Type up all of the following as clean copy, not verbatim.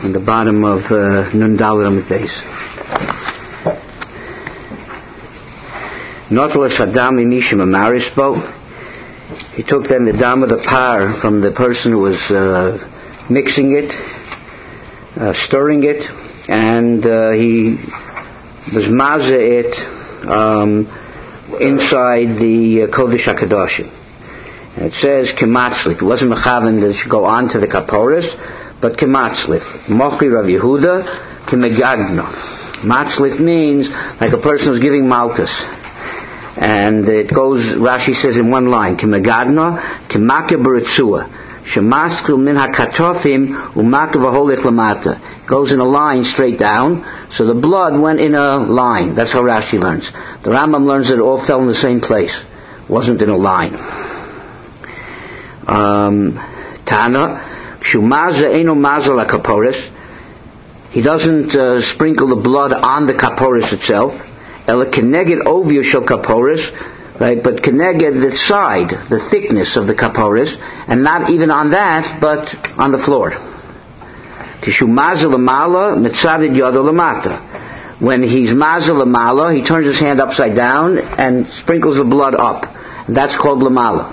in the bottom of Nun Dalet Amud Beis. Notelas Hadam Imishim Amarisbo. He took then the dam of the par from the person who was mixing it, stirring it, and he was mazeh it inside the Kodesh HaKadoshim. And it says kematzlik. It wasn't mechaven that it should go on to the kaporis, but kematzlik. Mochi Rav Yehuda kemegadno. Matzlik means like a person who's giving malchus. And it goes, Rashi says in one line, kemegadno, kemake beritzua. Shemaskru min hakatofim umake v'holech lamata. It goes in a line straight down, so the blood went in a line. That's how Rashi learns. The Rambam learns that it all fell in the same place. It wasn't in a line. Tana, Shumaza Eino Mazal HaKaporis. He doesn't sprinkle the blood on the kaporis itself. Ela Keneged Ovio Shel Kaporis, right? But Keneged the side, the thickness of the kaporis, and not even on that, but on the floor. Kishumaza Lamala Mitzadid Yodo Lamata. When he's Mazal Lamala, he turns his hand upside down and sprinkles the blood up. And that's called Lamala.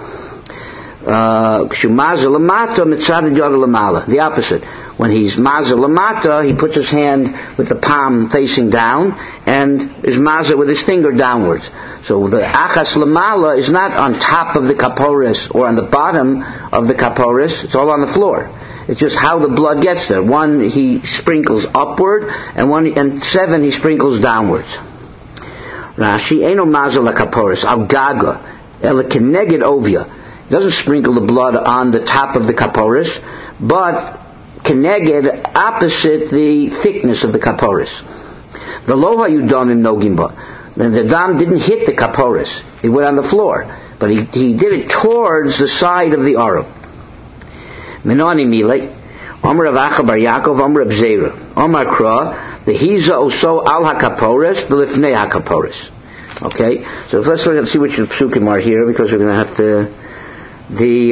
The opposite. When he's mazel lamata, he puts his hand with the palm facing down and is mazel with his finger downwards. So the achas lamala is not on top of the kaporis or on the bottom of the kaporis. It's all on the floor. It's just how the blood gets there. One he sprinkles upward, and 7 he sprinkles downwards. Rashi eno mazel kaporis al gaga ela keneged ovia. He doesn't sprinkle the blood on the top of the kaporis, but keneged opposite the thickness of the kaporis. The loha yudonim nogimba. The dam didn't hit the kaporis; it went on the floor, but he did it towards the side of the arum. Menoni milei, Omer Rav Acha Bar Yaakov, Omer Reb Zera, Omer Kra, the hiza oso al hakaporis, the lifnei hakaporis. Okay, so let's see which psukim are here, because we're going to have to. The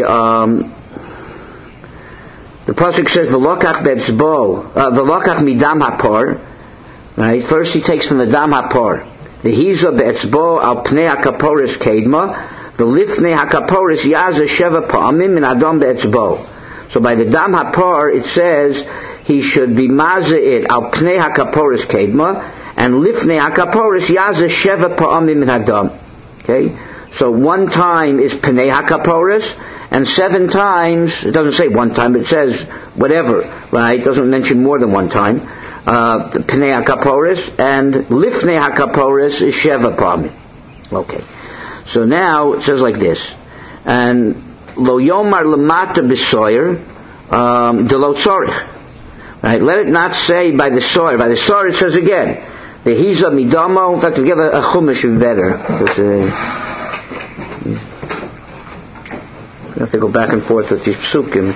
pasuk says the lokach betzbo, the lokach midam hapor. Right. First he takes from the dam hapor. The hiza betzbo al pnei hakaporis kedma. The lifnei hakaporis yaza sheva pa'amim min adam betzbo. So by the dam hapor it says he should be maza it al pnei hakaporis kedma, and lifnei hakaporis yaza sheva pa'amim min adam. Okay. So one time is Pnei HaKaporis, and 7 times, it doesn't say one time, it says whatever, right? It doesn't mention more than one time. Pnei HaKaporis, and Lifnei HaKaporis is Sheva Pa'amim. Okay. So now it says like this, and Lo Yomar Lamata B'Soyer, Delo Tzorich. Right? Let it not say by the Soyer. By the Soyer it says again, the Hiza Midamo. In fact, we give a Chumash would be better. I have to go back and forth with these psukim.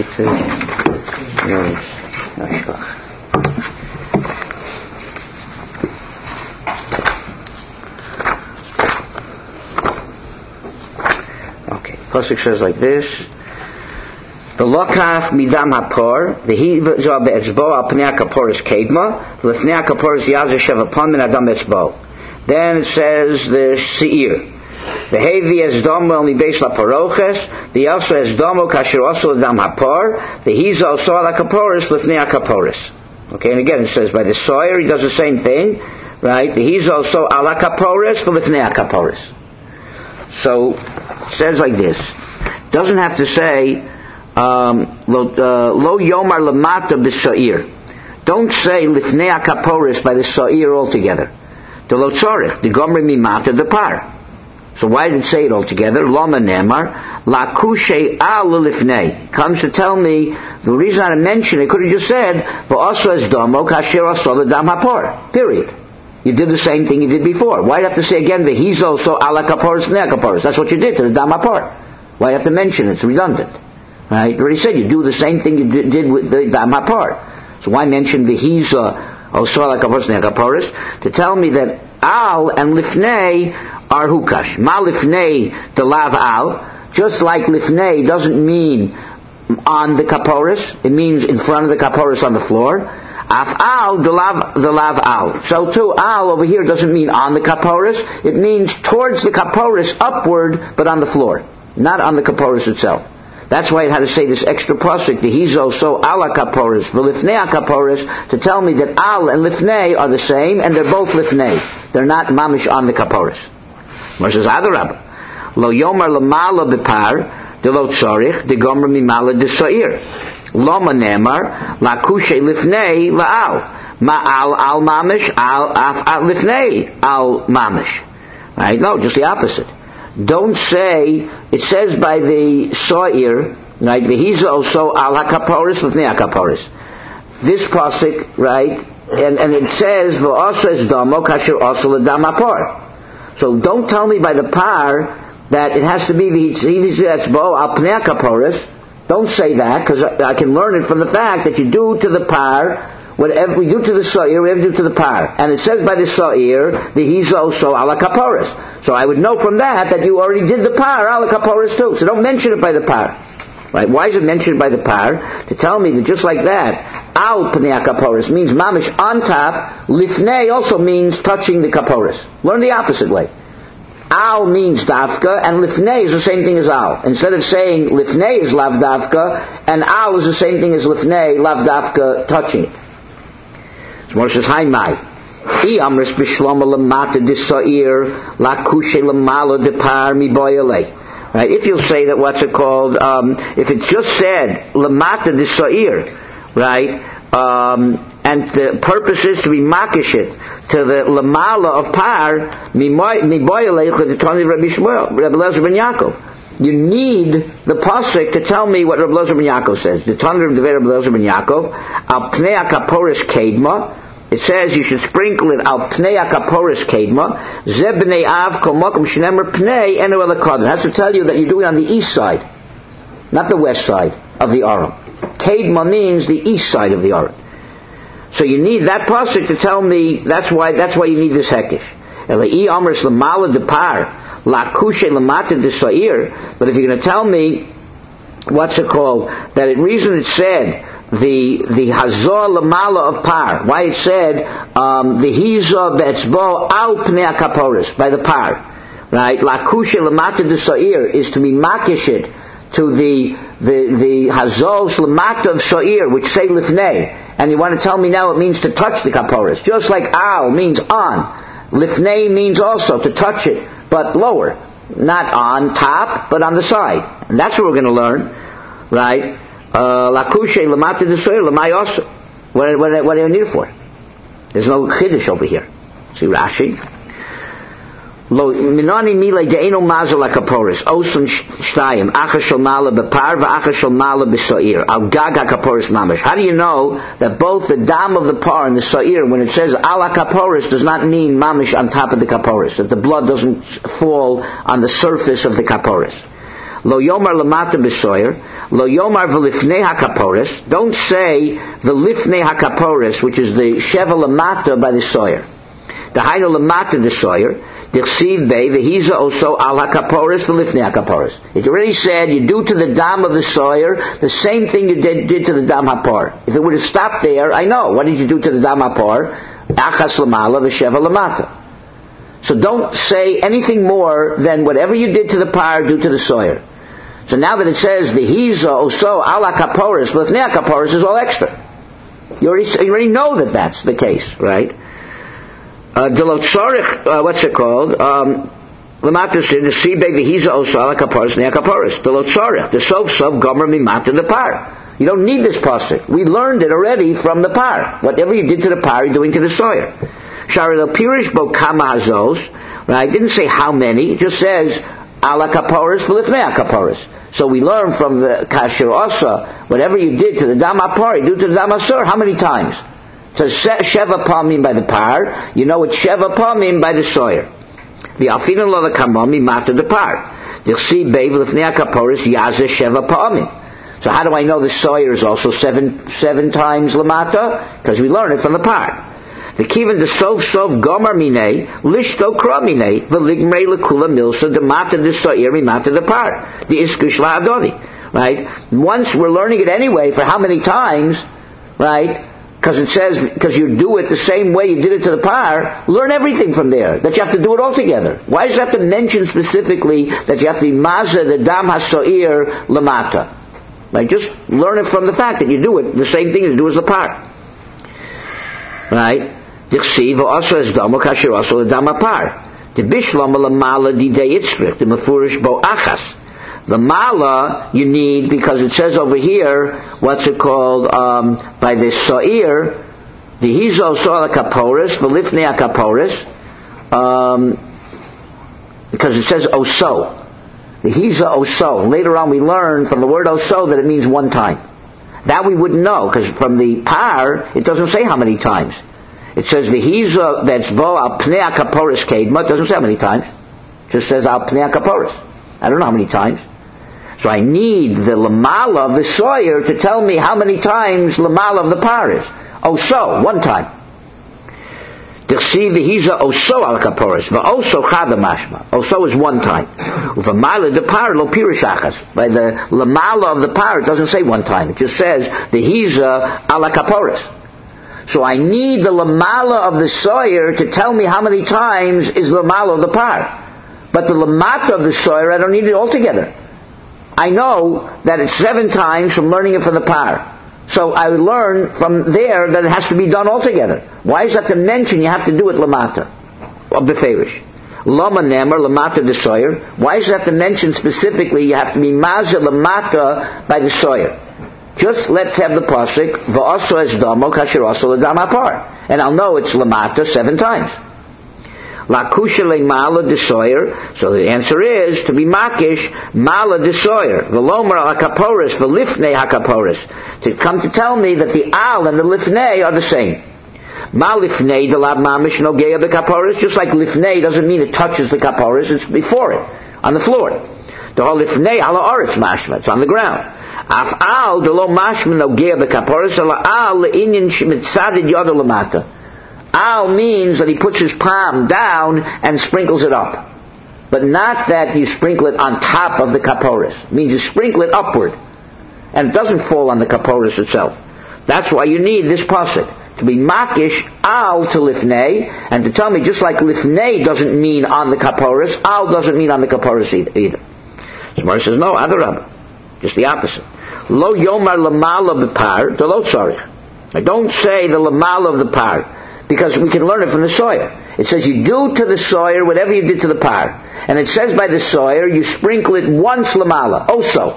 Okay, pasuk says like this: the lokach midam hapor, the hiva be'etzbo al pnei hakaporis kedma, l'fnei hakaporis yazer sheva pan min adam etzbo. Then it says the seir. The heavy as domo only based la paroches. The also as domo kasher also dam hapor. The he's also la kaporis lifnei kaporis. Okay, and again it says by the soyer he does the same thing, right? The he's also ala kaporis lifnei kaporis. So it says like this. Doesn't have to say lo yomar lamata b'sa'ir. Don't say lifnei kaporis by the sa'ir altogether. The lo tzorich the gomri mimata the par. So why did it say it all together? Lama nemar la kushe al lifnei. Comes to tell me the reason I mentioned it. Could have just said, but also as domo kasher also the dam hapor. Period. You did the same thing you did before. Why do you have to say again the he's also ala kaporis nea kaporis? That's what you did to the dam hapor. Why do you have to mention it? It's redundant. Right? You already said you do the same thing you did with the dam hapor. So why mention the he's also ala kaporis nea kaporis? To tell me that al and lifnei are hukash. Ma lifnei the lav al, just like lifnei doesn't mean on the kaporis. It means in front of the kaporis on the floor. Af al, the lav al. So too, al over here doesn't mean on the kaporis. It means towards the kaporis, upward, but on the floor, not on the kaporis itself. That's why it had to say this extra pasuk, the hizo so ala kaporis, v'lifnei kaporis, to tell me that al and lifnei are the same, and they're both lifnei. They're not mamish on the kaporis. Versus adarab, lo yomar lamala b'par, de lo tzorich, de gomer mimala de sa'ir. Loma nemar, la kushe lifnei la'al. Ma al mamish, al lifnei al mamish. Right? No, just the opposite. Don't say, it says by the sa'ir, right, v'hiza also al hakaporis lifnei hakaporis. This pasuk, right, and it says, v'asa es damo kasher asa l'dam hapor. So don't tell me by the par that it has to be v'hiza etzbo al pnei hakaporis. Don't say that, because I can learn it from the fact that you do to the par whatever we do to the sa'ir, we have to do to the par. And it says by the sa'ir, the hizo so ala kaporis. So I would know from that you already did the par ala kaporis too. So don't mention it by the par. Right? Why is it mentioned by the par? To tell me that just like that, al pnei kaporis means mamish on top, lifnei also means touching the kaporis. Learn the opposite way. Al means dafka, and lifnei is the same thing as al. Instead of saying lifnei is lav dafka, and al is the same thing as lifnei, lav dafka, touching it. So Moshe says, Hi Mai. I amris b'shloma lamata d'sa'ir, la kushe lamala d'par mi boyale. Right? If you'll say that what's it called, if it's just said lamata d'sa'ir, right, and the purpose is to be makish it to the lamala of par, mi boyale ch'detoni Rabbi Shmuel, Rabbi Elazar ben Yaakov. You need the pasuk to tell me what Rabbi Elazar ben Yaakov says. The Tanur of the Rabbi Elazar ben Yaakov, al pnei kaporis kedma. It says you should sprinkle it al pnei kaporis kedma. Ze bnei av kol makom shenemer pnei enu el hakadon. It has to tell you that you do it on the east side, not the west side of the aron. Kedma means the east side of the aron. So you need that pasuk to tell me. That's why you need this hekish. Elai amris lamala de par. La kushe lamata de sa'ir. But if you're going to tell me, what's it called? That the reason it said the hazor lamala of par, why it said the hiza betzbo al pnei kaporis by the par, right? La kushe lamata de sa'ir is to be makish it to the hazor lamata of sa'ir, which say lifnei, and you want to tell me now it means to touch the kaporis, just like al means on, lifnei means also to touch it, but lower, not on top, but on the side. And that's what we're going to learn, right? Lakushe lamata d'soyer lamay also. What do you need it for? There's no chiddush over here. See Rashi. Lo minani mile de'eno mazel hakaporis osun shtayim acha shel mala b'par v'acha shel mala b'soir al gag hakaporis mamish. How do you know that both the dam of the par and the soir, when it says al hakaporis, does not mean mamish on top of the kaporis, that the blood doesn't fall on the surface of the kaporis? Lo yomar lamata b'soir, lo yomar v'lifnei hakaporis. Don't say the lifnei hakaporis, which is the sheva lamata by the soir. The hainu lamata the soir. Dichsiv bei v'hiza also al hakaporis v'lifnei hakaporis. It already said you do to the dam of the soir the same thing you did to the dam hapar. If it would have stopped there, I know. What did you do to the dam hapar? Achas lamala v'sheva lamata. So don't say anything more than whatever you did to the par, do to the soir. So now that it says the hiza also al hakaporis v'lifnei hakaporis is all extra. You already know that that's the case, right? What's it called? Lamata said the sea baby hiza also ala kaparis nea kaparis. The sof gomer mimata the par. You don't need this pasuk. We learned it already from the par. Whatever you did to the par, you're doing to the soyer. Sharil pirish bo kama hazos. Right? It didn't say how many. It just says ala kaparis v'lifnei kaparis. So we learn from the kasher also. Whatever you did to the dam par, you do to the dam asur. How many times? So sheva pamim by the par, you know it's sheva pamim by the soyer. The alfina lo the kamami mata the par. The chsi beiv lefnei kaporis yaze sheva pamim. So how do I know the soyer is also seven times lamata? Because we learn it from the par. The kivan the sof gomer minei lishto kra minei v'ligmrei lekula milsa the mata the soyer mi mata the par. The iskush la'adoni. right? Once we're learning it anyway, for how many times, right? Because it says, because you do it the same way you did it to the par, learn everything from there, that you have to do it all together. Why does it have to mention specifically that you have to be mazeh the dam hasoir lamata? Right? Just learn it from the fact that you do it, the same thing you do as the par. Right? Dichsiv also as damo kasher also the dam par. The bishlam lamala didei itzrich, the mefurish bo achas. The mala you need because it says over here, what's it called, by the sa'ir, the hizo so'ala kaporis, the lifnei kaporis, because it says oso. The hiza oso. Later on we learn from the word oso that it means one time. That we wouldn't know, because from the par, it doesn't say how many times. It says the hiza that's bo al pnei kaporis kedma, it doesn't say how many times. It just says al pnei kaporis. I don't know how many times. So I need the lamala of the sawyer to tell me how many times lamala of the par is. Oso, one time. Dichsiv hiza oso al kaporis, va'oso chada mashma. Oso is one time. Uvamala de par lo pirishachas. By the lamala of the par, it doesn't say one time. It just says the hiza ala kaporis. So I need the lamala of the sawyer to tell me how many times is lamala of the par. But the lamata of the sawyer, I don't need it altogether. I know that it's 7 times from learning it from the par. So I learn from there that it has to be done altogether. Why does it have to mention you have to do it lamata of the ferish? Lama nemer lamata de sawyer. Why does it have to mention specifically you have to be mazeh lamata by the sawyer? Just let's have the pasuk va'aso es damo kasher aso l'dam apar, and I'll know it's lamata 7 times. La kusha le mala de sawyer. So the answer is to be makish mala de sawyer. Velomer al kaporis velifnei hakaporis. To come to tell me that the al and the lifnei are the same. Ma lifnei de la mamish no geya the kaporis. Just like lifnei doesn't mean it touches the kaporis. It's before it, on the floor. The whole lifnei ala aretz mashma. It's on the ground. Af al de lo mashma no geya the kaporis ala al le'inyan shemitzadid yada lamata. Al means that he puts his palm down and sprinkles it up. But not that you sprinkle it on top of the kaporis. It means you sprinkle it upward. And it doesn't fall on the kaporis itself. That's why you need this pasuk. To be makish al to lifnei, and to tell me just like lifnei doesn't mean on the kaporis, al doesn't mean on the kaporis either. Gemara says, no, adarabba. Just the opposite. Lo yomar lamala b'par, de lo tzarich. I don't say the lamala of the par, because we can learn it from the sawyer. It says you do to the sawyer whatever you did to the par. And it says by the sawyer, you sprinkle it once lamala. Also.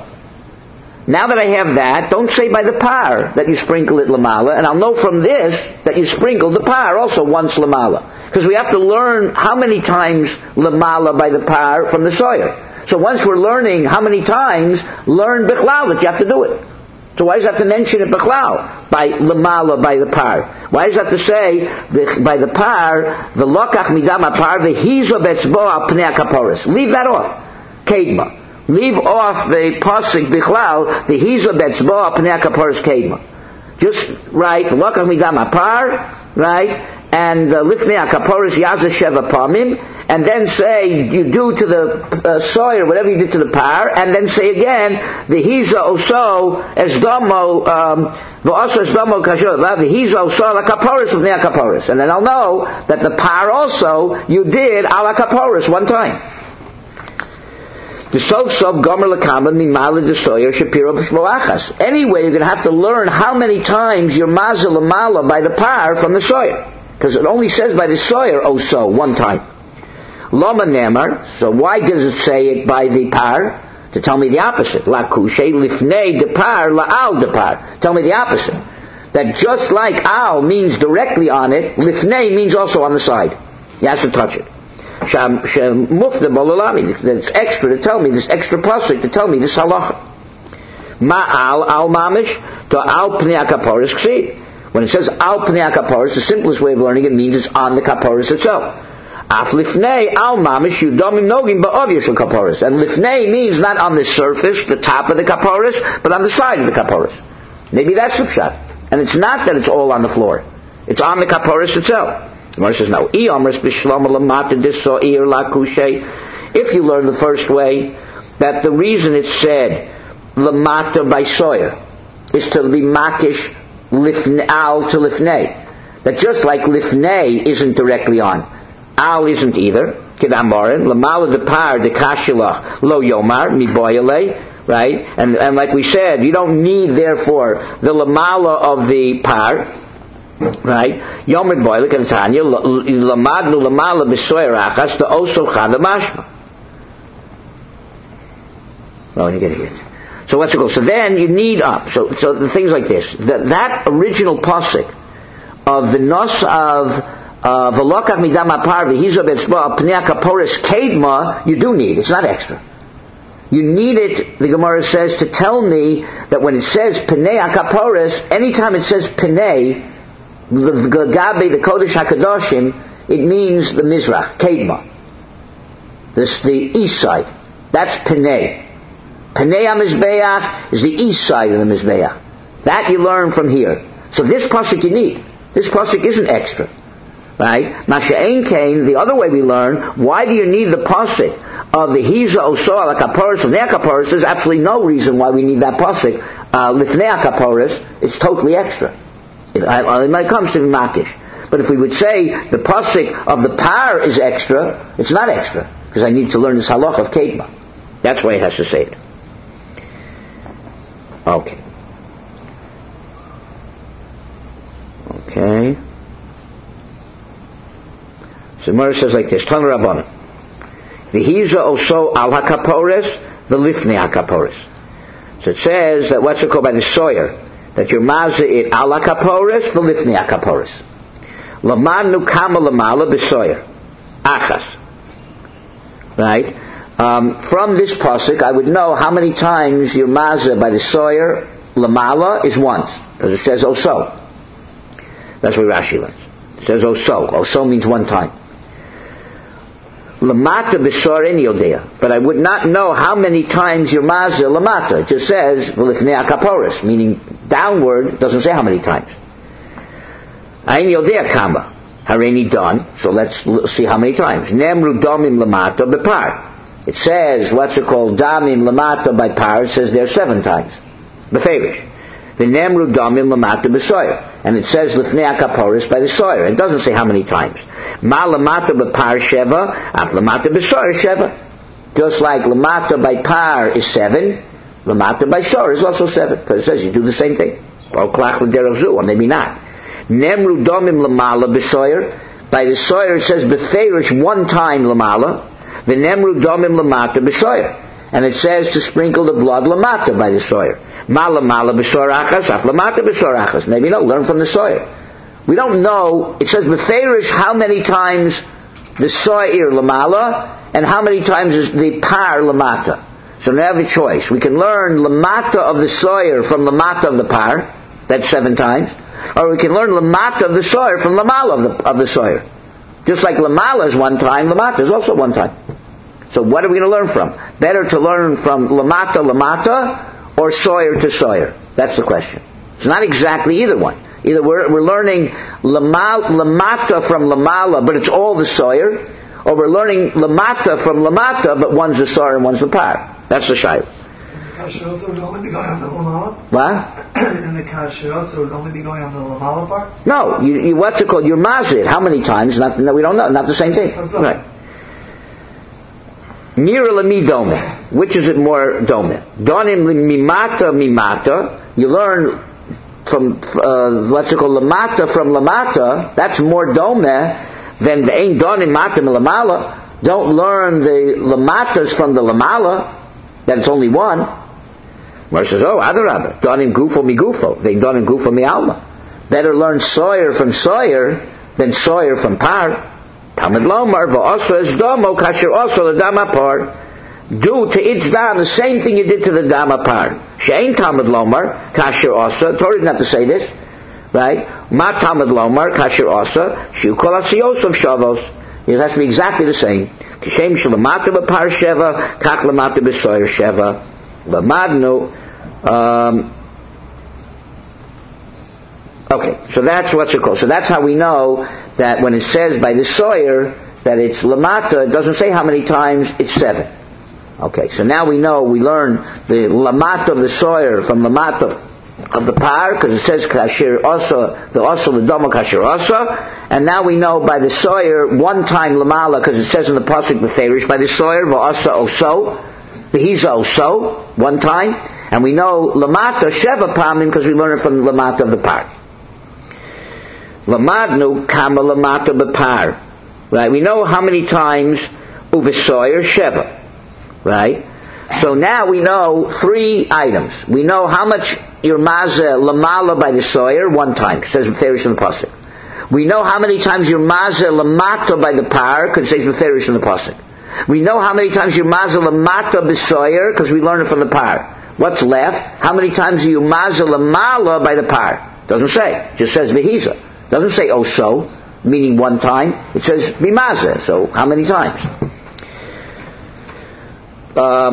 Now that I have that, don't say by the par that you sprinkle it lamala, and I'll know from this that you sprinkled the par also once lamala. Because we have to learn how many times lamala by the par from the sawyer. So once we're learning how many times, learn bichlal that you have to do it. So why does it have to mention it bichlal? By lamala, by the par. Why does it have to say by the par, the lokach midam par, the hizo betzbo al pnei kaporis? Leave that off. Kedma. Leave off the pasuk bichlal, the hizo betzbo al pnei kaporis kedma. Just right, lokach midam par, right, and lifnei kaporis yaza sheva pamim, and then say you do to the sawyer whatever you did to the par, and then say again the hiza oso es damo v'oso es damo kashor the hiza oso la kaporis of nea kaporis, and then I'll know that the par also you did ala kaporis one time. The sof gomer lakama mimala de sawyer shapiro b'shmoachas. Anyway, you're going to have to learn how many times you're mazel lamala by the par from the sawyer, because it only says by the sawyer oso one time. Loma nemar, so why does it say it by the par? To tell me the opposite. La kushe lifnei de par, la al de par. Tell me the opposite. That just like al means directly on it, lifnei means also on the side. He has to touch it. That's extra to tell me, this extra pasuk to tell me this halacha. Ma al mamish, to al pnei kaporis k'si. When it says al pnei kaporis, the simplest way of learning it means it's on the kaporis itself. Af lifnei al mamish yudomim nogim ba'ovyus kaporis. And lifnei means not on the surface, the top of the kaporis, but on the side of the kaporis. Maybe that's the pshat. And it's not that it's all on the floor. It's on the kaporis itself. Gemara says, no. If you learn the first way, that the reason it said lamata by Sawyer is to be makish al to lifnei. That just like lifnei isn't directly on, al isn't either. Kedamorin lamala de par de kashilach lo yomar mi boyale. Right? And like we said, you don't need, therefore, the lamala of the par. Right? Yomar boyle kantanya lamadnu lamala b'soyer achas to also chad mashma. Oh, you get it. So what's it called? So then you need up. So the things like this. That original pasuk of the nos of v'lokach midam apar v'hizo betzba pnei kaporis kedma, you do need. It's not extra. You need it, the Gemara says, to tell me that when it says pnei kaporis, anytime it says pnei, the gabe, the kodesh hakadoshim, it means the mizrach, kedma. This the east side. That's pnei. Pnei HaMizbeach is the east side of the Mizbeach. That you learn from here. So this pasuk you need. This pasuk isn't extra. Right? Masha'en Kain, the other way we learn, why do you need the pasuk of the Hiza Osoa Lakaporis of Neakaporis? There's absolutely no reason why we need that pasuk. Lifnei Akaporis, it's totally extra. It might come to Makish. But if we would say the pasuk of the par is extra, it's not extra. Because I need to learn this halach of Kedma. That's why it has to say it. Okay. So Mara says like this: Tan Rabbanan, the Hiza also al hakaporis, the lifnei hakaporis. So it says that what's it called by the Sawyer, that you're mazeh it al hakaporis, the lifnei hakaporis. Lamanu kama lamala b'Sawyer achas. Right. From this pasuk, I would know how many times your mazeh by the Sawyer lamala is once, because it says oso. That's what Rashi learns. It says oso. Oso means one time. Lamata b'Sawyer in yodea, but I would not know how many times your mazeh lamata. It just says v'lifnei hakaporis, meaning downward. It doesn't say how many times. Ain yodea kama hareini done. So let's see how many times. Nemru domim lamata b'par. It says, what's it called, damim lamata by par, it says there 7 times. Beferish. The nemru damim lamata b'Sawyer. And it says lifnei hakaporis by the Sawyer. It doesn't say how many times. Ma lamata b'par sheva, af lamata b'Sawyer sheva. Just like lamata by par is 7, lamata by Sawyer is also 7. Because it says you do the same thing. Or klach l'derach or maybe not. Nemru damim lamala b'Sawyer. By the Sawyer it says beferish 1 time lamala. V'nemru domim lamata b'Sawyer, and it says to sprinkle the blood lamata by the Sawyer. Mala b'Sawyer achas, af lamata b'Sawyer achas. Maybe not. Learn from the Sawyer. We don't know. It says beferish how many times the Sawyer lamala and how many times is the par lamata. So we have a choice. We can learn lamata of the Sawyer from lamata of the par. That's 7 times. Or we can learn lamata of the Sawyer from lamala of the Sawyer. Just like lamala is 1 time, lamata is also 1 time. So what are we going to learn from? Better to learn from lamata or Sawyer to Sawyer? That's the question. It's not exactly either one. Either we're learning lamata from lamala, but it's all the Sawyer, or we're learning lamata from lamata, but one's the Sawyer and one's the par. That's the shayla. The kasha also would only be going on the lamala? What? And the kasha also would only be going on the lamala part? No, you what's it called? Your mazid. How many times? No, we don't know. Not the same thing. Right. Nira lemi dome. Which is it more dome? Donim mimata. You learn from what's it called? Lamata from lamata. That's more dome than the ain't donim mata milamala. Don't learn the lamatas from the lamala. That it's only 1. Where it says, oh, adarabba, donim gufo mi gufo. They donim gufo mi alma. Better learn Sawyer from Sawyer than Sawyer from par. Talmud lomar v'oso es domo kasher oso the dama par. Do to its dam the same thing you did to the dama par. She'ain Talmud lomar kasher oso. Torah didn't have to say this, right? Ma Talmud lomar kasher oso shiu kol asiyos of shavos. It has to be exactly the same. Kishem shalamata b'par sheva kach lamata b'Sawyer sheva. V'madnu. Okay, so that's what's it called. So that's how we know that when it says by the Sawyer that it's lamata, it doesn't say how many times, it's 7. Okay, so now we learn the lamat of the soyer from lamat of the par, because it says kasher also, the also the domo kasher also, and now we know by the soyer one time lamala, because it says in the pasuk beferish by the soyer v'asa oso, the hiza oso one time, and we know lamata sheva pamim because we learn it from the lamata of the par. Lamadnu kama lamata bepar, right? We know how many times uvesoyer sheva. Right? So now we know 3 items. We know how much your mazeh lamala by the soyer, one time, it says Meferish in the pasuk. We know how many times your mazeh lamata by the par, because it says Meferish in the pasuk. We know how many times your mazeh lamata b'soyer, because we learn it from the par. What's left? How many times your mazeh lamala by the par? Doesn't say. It just says v'hiza. Doesn't say oso, meaning one time. It says b'mazeh. So how many times? But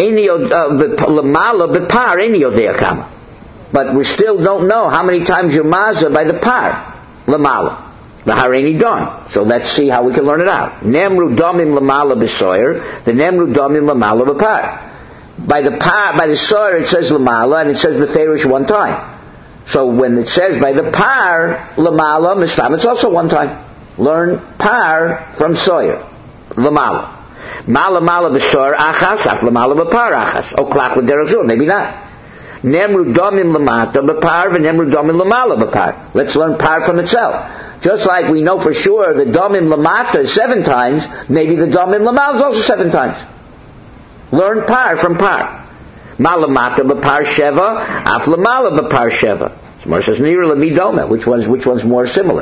we still don't know how many times your mazah by the par lamala the hareni don. So let's see how we can learn it out. Nemru domim lamala b'soyer, the nemru domim lamala b'par. By the soyer it says lamala and it says b'ferish one time. So when it says by the par lamala mistam, it's also one time. Learn par from soyer lamala. Mala b'shor achas, af lamala b'par achas. O klach l'derazur, maybe not. Nemru domim lamata b'par, v'nemru domim lamala b'par. Let's learn par from itself. Just like we know for sure the domim lamata is 7 times, maybe the domim lamala is also 7 times. Learn par from par. Malamata b'par sheva, af lamala b'par sheva. Smar says, nira l'midoma, which one's more similar?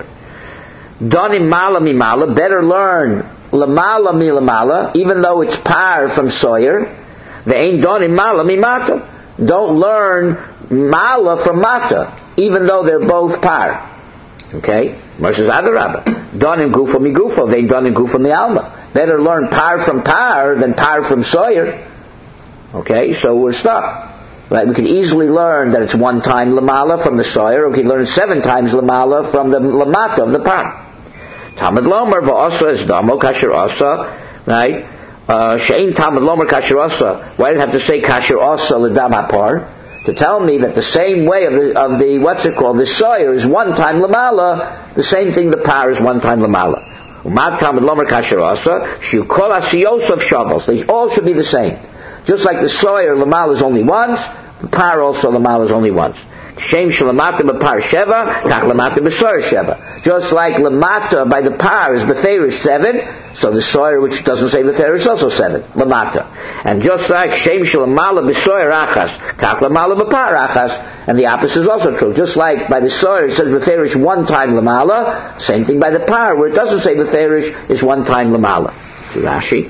Donim mala mi mala, better learn lamala mi lamala, even though it's par from soyer. The ain't donim mala mi mata. Don't learn mala from mata, even though they're both par. Okay? Versus adarabba. Donim gufa mi gufa. They ain't donim gufa mi alma. Better learn par from par than par from soyer. Okay? So we're stuck. Right? We can easily learn that it's one time lamala from the soyer, or we can learn 7 times lamala from the lamata of the par. Talmud Lomer v'asa is damo kasher asa, right? Shein Talmud Lomer kasher asa. Why did it have to say kasher asa l'dam hapar? To tell me that the same way of the what's it called, the soyer is one time lamala, the same thing the par is one time lamala. Umad Talmud Lomer kasher asa, shukol asiyos of shavos. They all should be the same. Just like the soyer lamala is only once, the par also lamala is only once. Shem shalamata b'par sheva, kach lamata b'soyer sheva. Just like lamata by the par is b'ferish 7, so the soyer which doesn't say b'ferish is also 7, lamata. And just like shem shalamala b'soyer achas, kach lamala b'par achas, and the opposite is also true. Just like by the soyer it says b'ferish one time lamala, same thing by the par where it doesn't say b'ferish is one time lamala. See Rashi.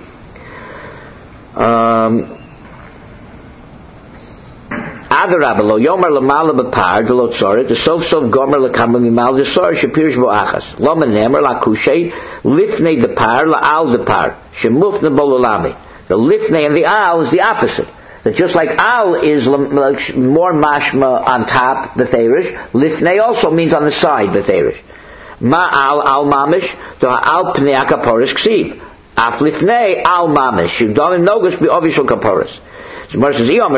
Adarabba lo yomer lamala b'par de lo tzoret the sof gomer lekama mimal the sorer shepirish bo achas lo menemer la kushay lifnei the par la al the par shemufne bololami. The lifnei and the al is the opposite. That just like al is more mashma on top b'ferish, lifnei also means on the side b'ferish. Ma al mamish to al pnei akaporis ksib af lifnei al mamish you don't nogus be obviously kaporis. If you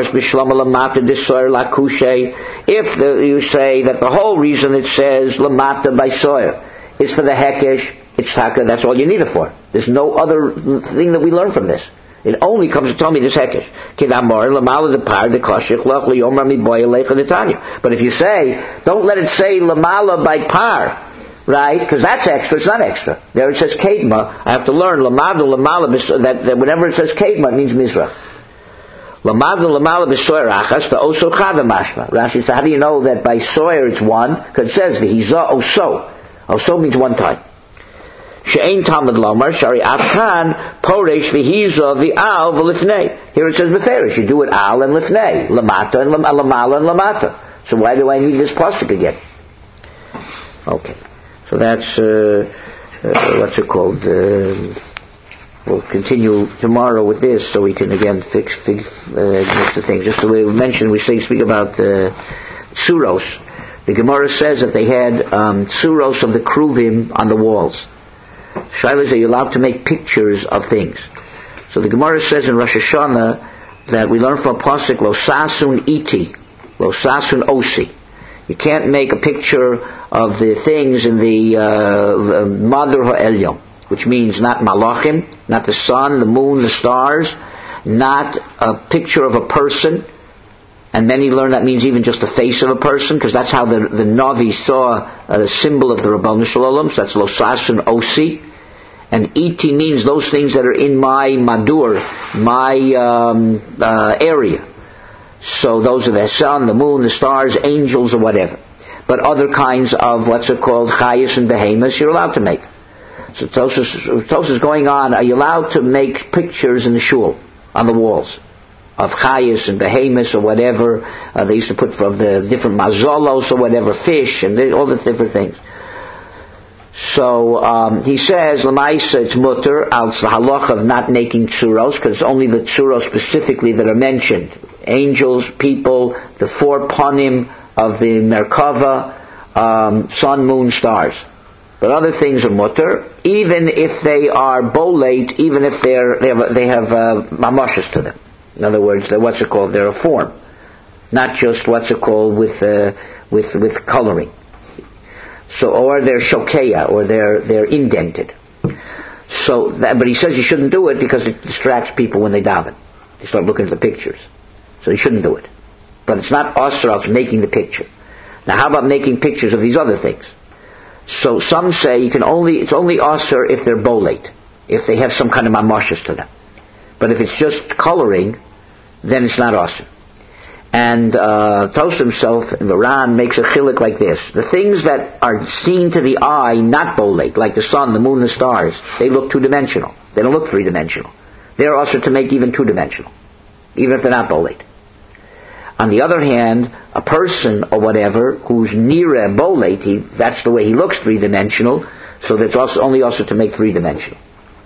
say that the whole reason it says lamata by soyer is for the hekesh, it's taka, that's all you need it for. There's no other thing that we learn from this. It only comes to tell me this hekesh. But if you say, don't let it say lamala by par, right? Because that's extra, it's not extra. There it says kedma, I have to learn lamala, that whenever it says kedma, it means mizrach. Rashi says, how do you know that by soyer it's one? Because it says v'hiza oso. Oso means one time. She'ein Talmud Lomar shari afkan poresh v'hiza v'al v'lifnei. Here it says b'ferish. You do it al and lifnei, lamata and lamala and lamata. So why do I need this pasuk again? Okay, so that's what's it called? We'll continue tomorrow with this, so we can again fix the thing. Just the way we mentioned, we speak about tsuros. The Gemara says that they had tsuros of the kruvim on the walls. Shaila is, are you allowed to make pictures of things? So So the Gemara says in Rosh Hashanah that we learn from a pasuk, Lo sasun iti, Lo sasun osi. You can't make a picture of the things in the Mother Ha'elyon, which means not malachim, not the sun, the moon, the stars, not a picture of a person. And many learn that means even just the face of a person, because that's how the Navi saw the symbol of the Rabbanu Shalom. So that's Lo sasun osi. And iti means those things that are in my madur, my area. So those are the sun, the moon, the stars, angels, or whatever. But other kinds of what's it called, chayas and behemoths, you're allowed to make. So Tosus is going on, are you allowed to make pictures in the shul, on the walls, of chayas and behemoths or whatever? They used to put from the different mazolos or whatever, fish, and all the different things. So he says, Lamaisa, it's mutter, it's the halacha of not making tzuros, because it's only the tzuros specifically that are mentioned. Angels, people, the four panim of the Merkava, sun, moon, stars. But other things are mutter, even if they are bolate, even if they have mamashas to them. In other words, they're a form, not just with coloring. So, or they're shokeya, or they're indented. So, but he says you shouldn't do it because it distracts people when they daven. They start looking at the pictures. So you shouldn't do it. But it's not asr of making the picture. Now, how about making pictures of these other things? So some say it's only asr if they're bolate, if they have some kind of mamashas to them. But if it's just coloring, then it's not asr. And Tosh himself in Iran makes a chilik like this: the things that are seen to the eye, not bolate, like the sun, the moon, the stars, they look two-dimensional. They don't look three-dimensional. They're also to make even two-dimensional, even if they're not bolate. On the other hand, a person or whatever who's near a bolate, that's the way he looks three-dimensional, so that's only to make three-dimensional.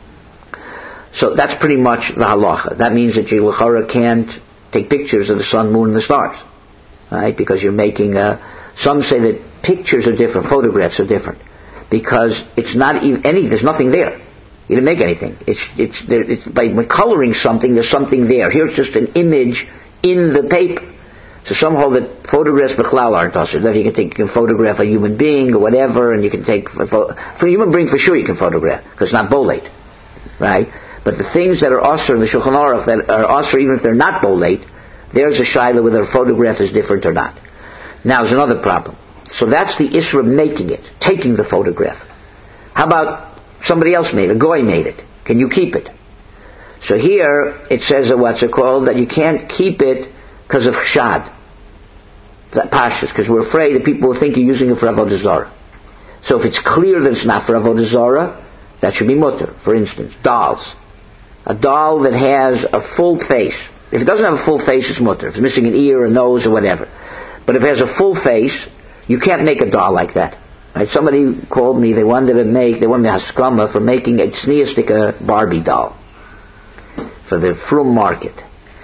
So that's pretty much the halacha. That means that you can't take pictures of the sun, moon, and the stars, right? Because you're making. Some say that pictures are different, photographs are different, because it's not even there's nothing there. You didn't make anything. It's by coloring something. There's something there. Here it's just an image in the paper. So somehow that photographs b'chlal aren't also. That you can photograph a human being or whatever, and you can take for a human being for sure you can photograph because it's not bolate, right? But the things that are asr in the Shulchan Aruch that are asr even if they're not bolate, there's a shaila whether a photograph is different or not. Now there's another problem. So that's the isra of making it, taking the photograph. How about somebody else made it, a goy made it? Can you keep it? So here it says that you can't keep it because of chshad, that pashas, because we're afraid that people will think you're using it for avodah zarah. So if it's clear that it's not for avodah zarah, that should be mutter. For instance, dolls. A doll that has a full face. If it doesn't have a full face, it's mutter. If it's missing an ear, a nose, or whatever. But if it has a full face, you can't make a doll like that. Right? Somebody called me, they wanted a haskama for making a tzniastika Barbie doll for the Frum market.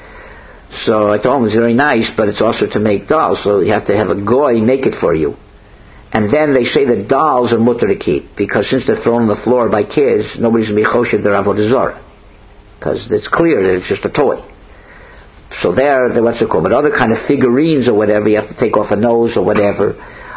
So I told him it's very nice, but it's also to make dolls, so you have to have a goy make it for you. And then they say that dolls are mutter to keep, because since they're thrown on the floor by kids, nobody's going to be choshev their avodah zarah. Because it's clear that it's just a toy. So they're what's it called? But other kind of figurines or whatever, you have to take off a nose or whatever.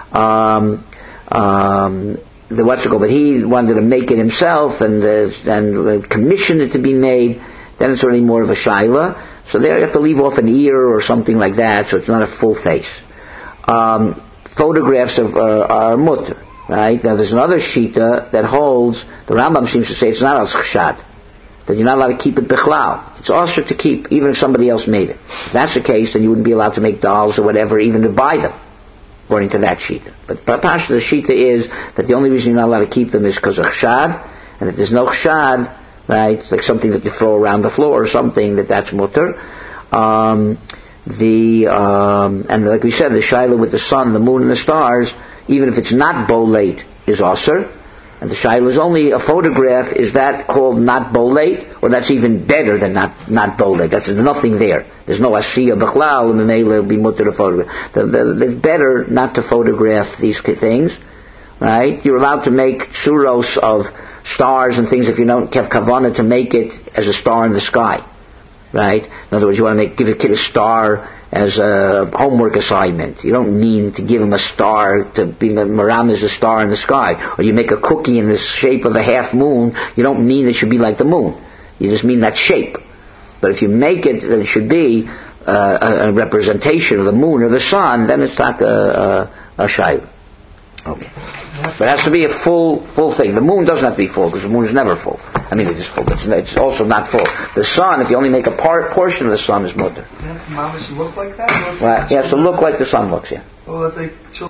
But he wanted to make it himself and commission it to be made. Then it's already more of a shaila. So there you have to leave off an ear or something like that, so it's not a full face. Photographs are mutter, right? Now there's another shita that holds, the Rambam seems to say it's not al chshad, that you're not allowed to keep it bichlal. It's also to keep, even if somebody else made it. If that's the case, then you wouldn't be allowed to make dolls or whatever, even to buy them, according to that shita. But Pasha, the shita is that the only reason you're not allowed to keep them is because of chshad, and if there's no chshad, right, it's like something that you throw around the floor or something, that's mutter. And like we said, the shaila with the sun, the moon, and the stars, even if it's not bolate, is asr. And the shaila is only a photograph. Is that called not bolate, or that's even better than not bolate? There's nothing there. There's no asiyah b'chlal, and then it'll be mutter to photograph. It's better not to photograph these things, right? You're allowed to make tzuros of stars and things if you don't have kavanah to make it as a star in the sky. Right? In other words, you want to give a kid a star as a homework assignment. You don't mean to give him a star to be Maram is a star in the sky. Or you make a cookie in the shape of a half moon, you don't mean it should be like the moon. You just mean that shape. But if you make it that it should be a representation of the moon or the sun, then it's not a shayla. Okay. But it has to be a full thing. The moon doesn't have to be full because the moon is never full. I mean, it is full, but it's also not full. The sun, if you only make a portion of the sun, is mutter. Mama should look like that? Well, it has to look like the sun looks, yeah. Well, let's say